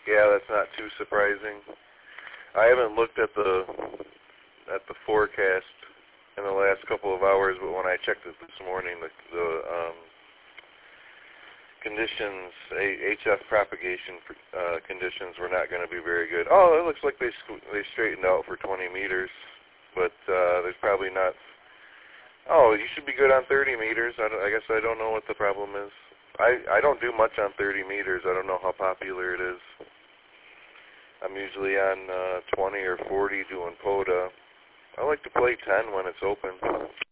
Yeah, that's not too surprising. I haven't looked at the forecast in the last couple of hours, but when I checked it this morning, the conditions, HF propagation conditions were not going to be very good. Oh, it looks like they straightened out for 20 meters, but there's probably not. Oh, you should be good on 30 meters. I guess I don't know what the problem is. I don't do much on 30 meters. I don't know how popular it is. I'm usually on 20 or 40 doing POTA. I like to play 10 when it's open.